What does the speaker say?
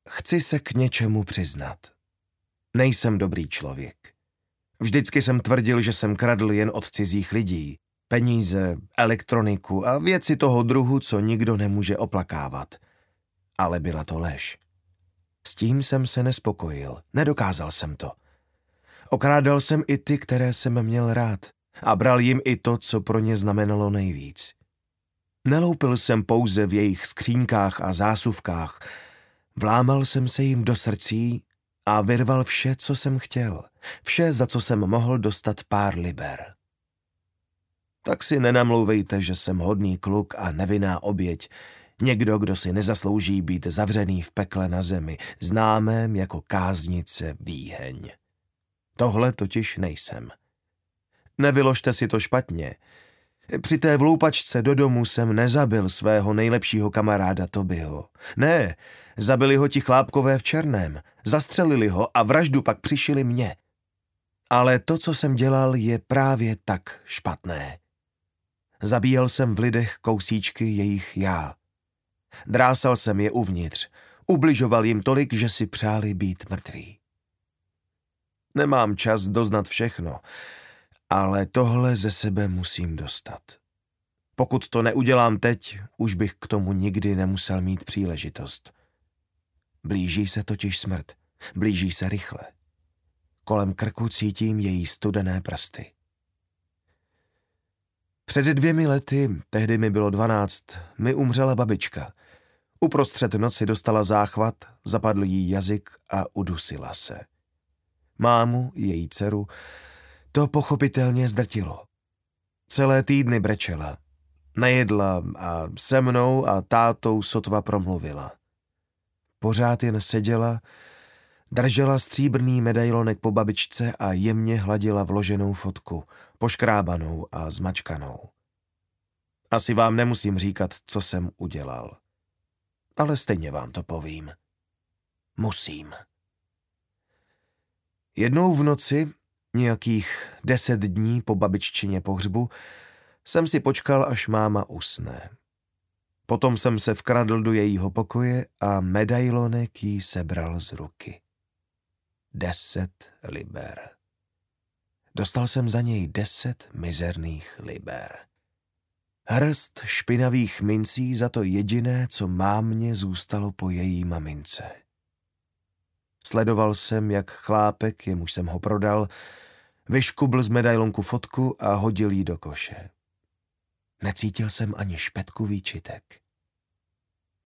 Chci se k něčemu přiznat. Nejsem dobrý člověk. Vždycky jsem tvrdil, že jsem kradl jen od cizích lidí. Peníze, elektroniku a věci toho druhu, co nikdo nemůže oplakávat. Ale byla to lež. S tím jsem se nespokojil, nedokázal jsem to. Okrádal jsem i ty, které jsem měl rád a bral jim i to, co pro ně znamenalo nejvíc. Neloupil jsem pouze v jejich skříňkách a zásuvkách, vlámal jsem se jim do srdcí a vyrval vše, co jsem chtěl, vše, za co jsem mohl dostat pár liber. Tak si nenamlouvejte, že jsem hodný kluk a nevinná oběť, někdo, kdo si nezaslouží být zavřený v pekle na zemi, známém jako káznice Výheň. Tohle totiž nejsem. Nevyložte si to špatně. Při té vloupačce do domu jsem nezabil svého nejlepšího kamaráda Tobyho. Ne, zabili ho ti chlápkové v černém, zastřelili ho a vraždu pak přišili mně. Ale to, co jsem dělal, je právě tak špatné. Zabíjel jsem v lidech kousíčky jejich já. Drásal jsem je uvnitř, ubližoval jim tolik, že si přáli být mrtví. Nemám čas doznat všechno, ale tohle ze sebe musím dostat. Pokud to neudělám teď, už bych k tomu nikdy nemusel mít příležitost. Blíží se totiž smrt, blíží se rychle. Kolem krku cítím její studené prsty. Před 2 lety, tehdy mi bylo 12, mi umřela babička. Uprostřed noci dostala záchvat, zapadl jí jazyk a udusila se. Mámu, její dceru, to pochopitelně zdrtilo. Celé týdny brečela, nejedla a se mnou a tátou sotva promluvila. Pořád jen seděla, držela stříbrný medailonek po babičce a jemně hladila vloženou fotku, poškrábanou a zmačkanou. Asi vám nemusím říkat, co jsem udělal. Ale stejně vám to povím. Musím. Jednou v noci, nějakých 10 dní po babiččině pohřbu, jsem si počkal, až máma usne. Potom jsem se vkradl do jejího pokoje a medailonek jí sebral z ruky. 10 liber. Dostal jsem za něj 10 mizerných liber. Hrst špinavých mincí za to jediné, co mámě zůstalo po její mamince. Sledoval jsem, jak chlápek, jemuž jsem ho prodal, vyškubl z medailonku fotku a hodil ji do koše. Necítil jsem ani špetku výčitek.